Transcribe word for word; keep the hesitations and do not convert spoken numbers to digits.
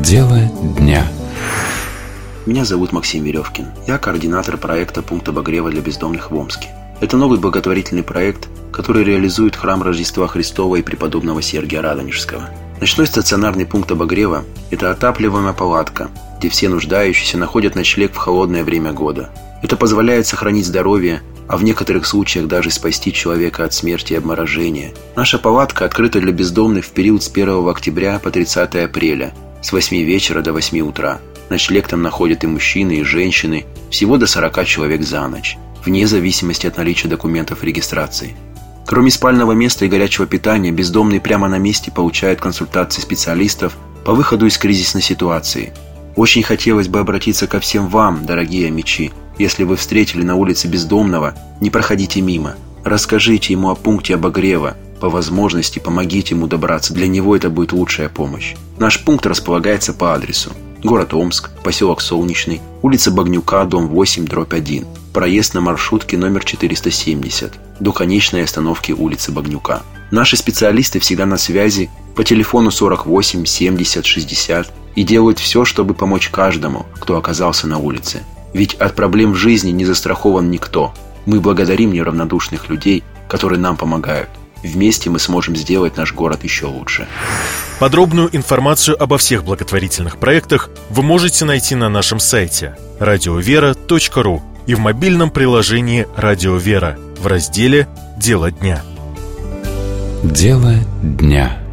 Дело дня. Меня зовут Максим Веревкин. Я координатор проекта «Пункт обогрева для бездомных в Омске». Это новый благотворительный проект, который реализует храм Рождества Христова и преподобного Сергия Радонежского. Ночной стационарный пункт обогрева – это отапливаемая палатка, где все нуждающиеся находят ночлег в холодное время года. Это позволяет сохранить здоровье, а в некоторых случаях даже спасти человека от смерти и обморожения. Наша палатка открыта для бездомных в период с первого октября по тридцатое апреля, с восьми вечера до восьми утра. Ночлег там находят и мужчины, и женщины, всего до сорока человек за ночь, вне зависимости от наличия документов регистрации. Кроме спального места и горячего питания, бездомные прямо на месте получают консультации специалистов по выходу из кризисной ситуации. Очень хотелось бы обратиться ко всем вам, дорогие омичи. Если вы встретили на улице бездомного, не проходите мимо. Расскажите ему о пункте обогрева. По возможности помогите ему добраться. Для него это будет лучшая помощь. Наш пункт располагается по адресу: город Омск, поселок Солнечный, улица Багнюка, дом восемь, дробь один. Проезд на маршрутке номер четыреста семьдесят до конечной остановки улицы Багнюка. Наши специалисты всегда на связи по телефону сорок восемь семьдесят шестьдесят и делают все, чтобы помочь каждому, кто оказался на улице. Ведь от проблем в жизни не застрахован никто. Мы благодарим неравнодушных людей, которые нам помогают. Вместе мы сможем сделать наш город еще лучше. Подробную информацию обо всех благотворительных проектах вы можете найти на нашем сайте радиовера точка ру и в мобильном приложении «Радио Вера» в разделе «Дело дня». Дело дня.